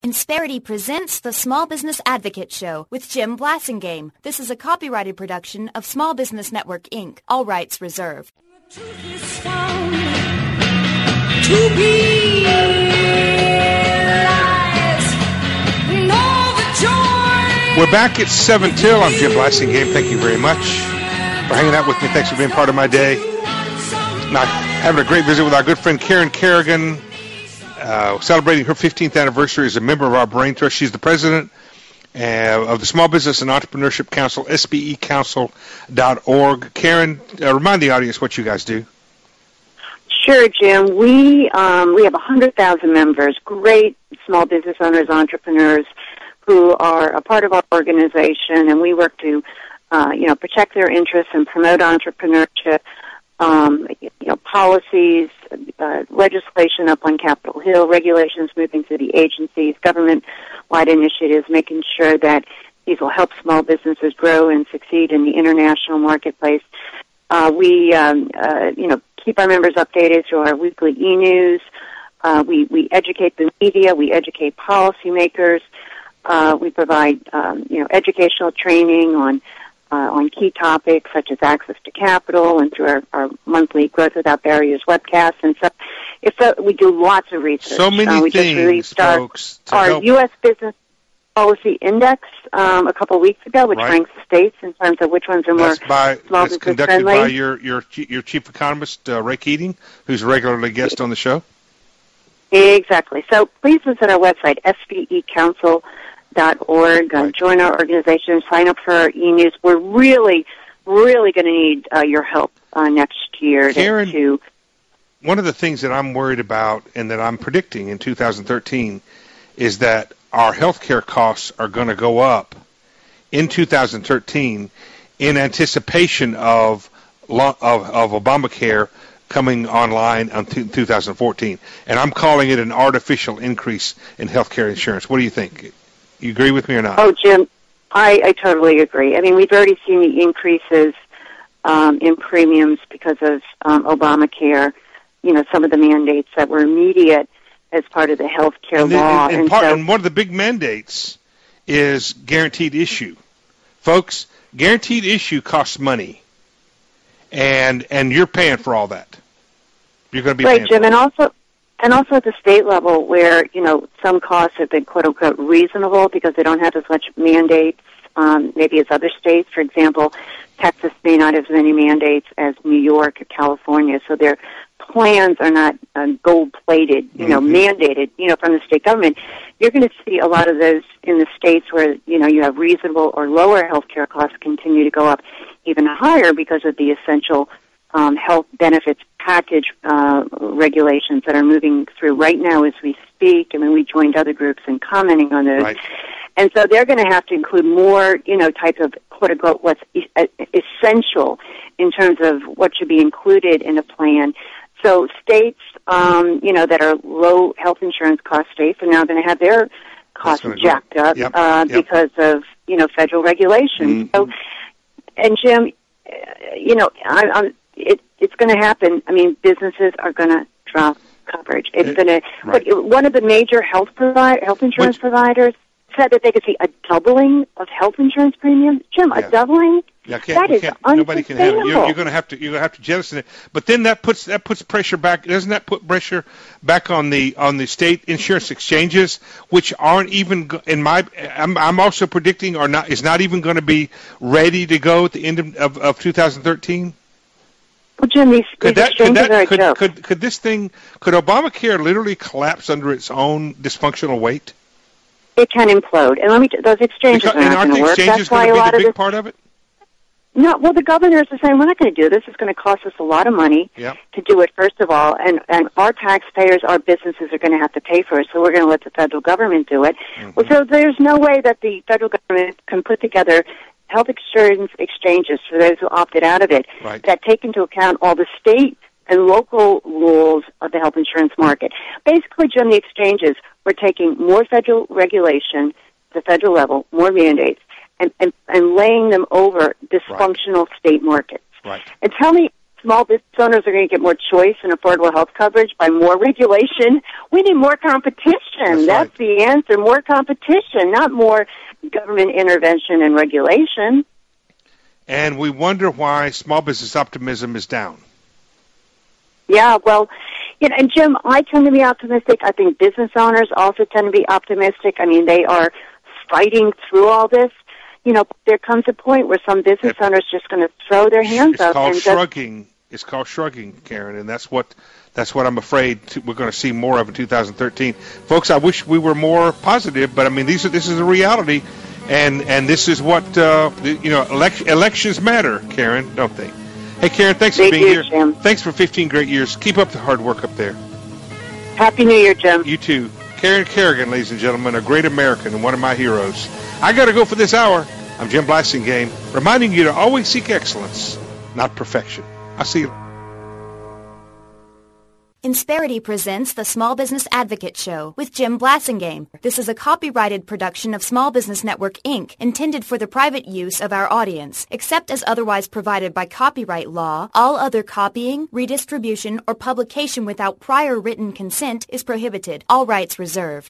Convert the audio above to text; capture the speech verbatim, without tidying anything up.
Insperity presents the Small Business Advocate Show with Jim Blasingame. This is a copyrighted production of Small Business Network, Incorporated. All rights reserved. The truth is found to be lies, and all the joy. We're back at seven till. I'm Jim Blasingame. Thank you very much for hanging out with me. Thanks for being part of my day. Now, having a great visit with our good friend Karen Kerrigan, uh, celebrating her fifteenth anniversary as a member of our Brain Trust. She's the president uh, of the Small Business and Entrepreneurship Council, S B E council dot org. Karen, uh, remind the audience what you guys do. Sure, Jim. We um, we have one hundred thousand members, great small business owners, entrepreneurs who are a part of our organization, and we work to uh, you know, protect their interests and promote entrepreneurship. Um, you know, policies, uh, legislation up on Capitol Hill, regulations moving through the agencies, government-wide initiatives, making sure that these will help small businesses grow and succeed in the international marketplace. Uh, we, um, uh, you know, keep our members updated through our weekly e-news. Uh, we, we educate the media. We educate policymakers. Uh, we provide, um, you know, educational training on Uh, on key topics such as access to capital, and through our, our monthly Growth Without Barriers webcast. And so if uh, we do lots of research. So many uh, we things, just released our, folks. Our help. U S Business Policy Index um, a couple of weeks ago, which Right. ranks states in terms of which ones are more That's by small that's business conducted friendly. by your your your chief economist, uh, Ray Keating, who's a regular guest on the show. Exactly. So please visit our website, S B E council dot org. Uh, Right. Join our organization. Sign up for our e-news. We're really, really going to need uh, your help uh, next year Karen, to, to one of the things that I'm worried about and that I'm predicting in two thousand thirteen is that our healthcare costs are going to go up in two thousand thirteen in anticipation of lo- of, of Obamacare coming online in two thousand fourteen. And I'm calling it an artificial increase in healthcare insurance. What do you think? You agree with me or not? Oh, Jim, I, I totally agree. I mean, we've already seen the increases um, in premiums because of um, Obamacare, you know, some of the mandates that were immediate as part of the health care and, then, law. and, and, and, part, so, and one of the big mandates is guaranteed issue. Folks, guaranteed issue costs money, and and you're paying for all that. You're going to be right, paying Jim, for and it. also... And also at the state level where, you know, some costs have been, quote-unquote, reasonable because they don't have as much mandates um, maybe as other states. For example, Texas may not have as many mandates as New York or California, so their plans are not uh, gold-plated, you know, Mm-hmm. mandated, you know, from the state government. You're going to see a lot of those in the states where, you know, you have reasonable or lower health care costs continue to go up even higher because of the essential Um, health benefits package uh, regulations that are moving through right now as we speak. I mean, we joined other groups in commenting on those. Right. And so they're going to have to include more, you know, type of, quote-unquote, what's e- essential in terms of what should be included in a plan. So states, um, you know, that are low health insurance cost states are now going to have their costs gonna go jacked up. up Yep. uh, Yep. because of, you know, federal regulations. Mm-hmm. So, and Jim, uh, you know, I, I'm It, it's going to happen. I mean, businesses are going to drop coverage. It's It- going to. right. But one of the major health provi- health insurance Which- providers said that they could see a doubling of health insurance premiums. Jim, Yeah. a doubling? Yeah, can't, that we is can't, unsustainable. nobody can have it. You're, you're going to have to. You're going to have to jettison it. But then that puts that puts pressure back. Doesn't that put pressure back on the on the state insurance exchanges, which aren't even go- in my. I'm, I'm also predicting are not is not even going to be ready to go at the end of, of, of two thousand thirteen. Well, Jim, these, Could these that could exchanges are that a could, joke. could could this thing could Obamacare literally collapse under its own dysfunctional weight? It can implode. And let me. T- those exchanges Because, are and not aren't going to the work. exchanges That's why going a to lot be of the big this. part of it? No, well, the governors are saying we're not going to do this. It's going to cost us a lot of money Yep. to do it, first of all, and, and our taxpayers, our businesses are going to have to pay for it, so we're going to let the federal government do it. Mm-hmm. Well, so there's no way that the federal government can put together health insurance exchanges for those who opted out of it Right. that take into account all the state and local rules of the health insurance market. Basically, Jim, the exchanges were taking more federal regulation at the federal level, more mandates, and, and, and laying them over dysfunctional right. state markets. Right. And tell me, small business owners are going to get more choice and affordable health coverage by more regulation. We need more competition. That's, That's right. the answer, more competition, not more government intervention and regulation. And we wonder why small business optimism is down. Yeah, well, you know, and Jim, I tend to be optimistic. I think business owners also tend to be optimistic. I mean, they are fighting through all this. You know, there comes a point where some business It, owners just going to throw their hands it's up. Called and shrugging. Just, it's called shrugging, Karen, and that's what that's what I'm afraid to, we're going to see more of in two thousand thirteen. Folks, I wish we were more positive, but I mean, these are this is a reality, and and this is what uh, you know. Elect, elections matter, Karen, don't they? Hey, Karen, thanks they for being do, here. Jim. Thanks for fifteen great years. Keep up the hard work up there. Happy New Year, Jim. You too. Karen Kerrigan, ladies and gentlemen, a great American and one of my heroes. I got to go for this hour. I'm Jim Blasingame, reminding you to always seek excellence, not perfection. I'll see you. Insperity presents the Small Business Advocate Show with Jim Blasingame. This is a copyrighted production of Small Business Network, Incorporated, intended for the private use of our audience. Except as otherwise provided by copyright law, all other copying, redistribution, or publication without prior written consent is prohibited. All rights reserved.